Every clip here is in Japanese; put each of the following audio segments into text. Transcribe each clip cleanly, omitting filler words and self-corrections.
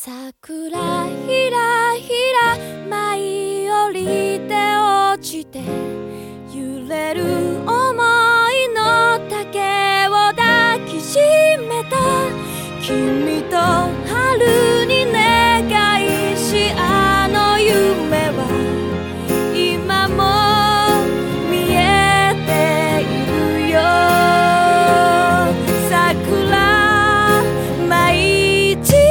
桜ひらひら舞い降りて落ちて揺れる想いの竹を抱きしめた君と春に願いしあの夢は今も見えているよ桜舞い散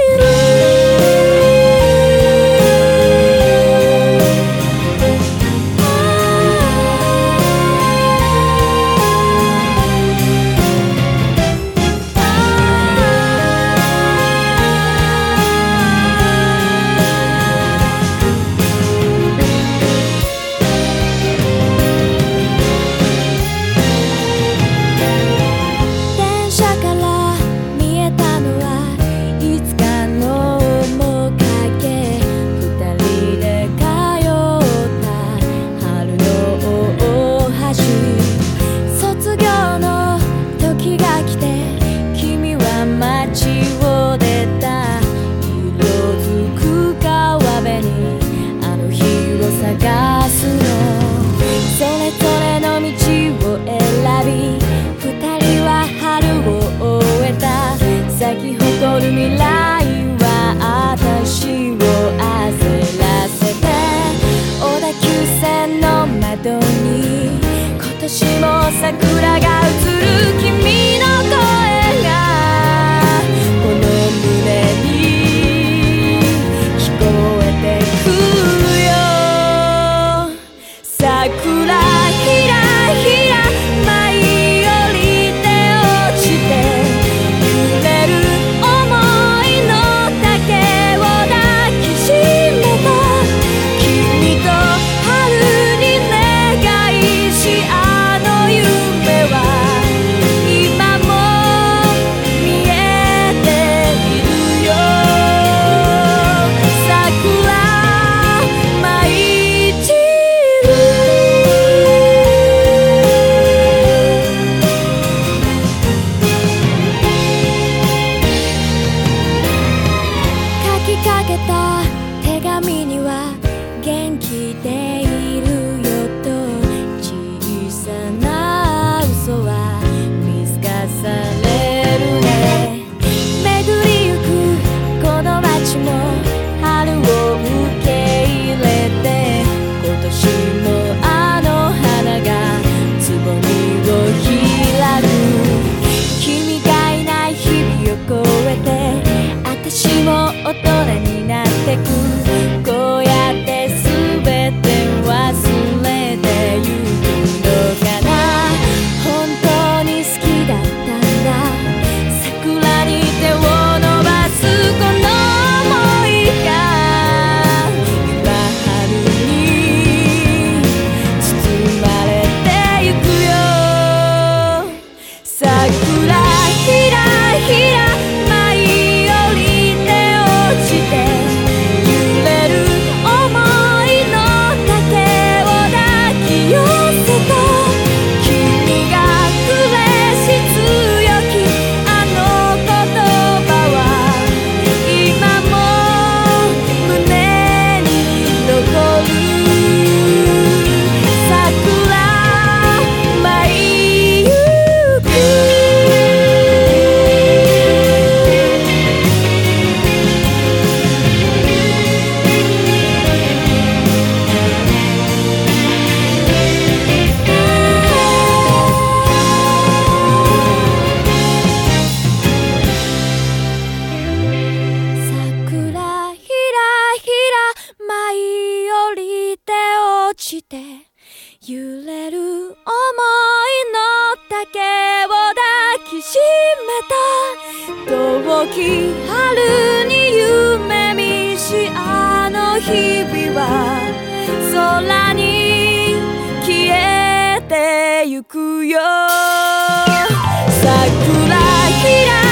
咲き誇る未来は私を焦らせて小田急線の窓に今年も桜が映る君の声がこの胸に聞こえてくるよ桜ひらひら舞い降りて落ちてかけた手紙には元気でいるよと小さな嘘は見透かされるね巡りゆくこの街も春を受け入れて今年もあの花がつぼみを開く君がいない日々を越えて私も大人になってくこうやって全て忘れてゆくのかな本当に好きだったんだ桜に手を伸ばすこの想いが今春に包まれてゆくよ桜ひらひら揺れる想いの竹を抱きしめた遠き春に夢見しあの日々は空に消えてゆくよ桜ひら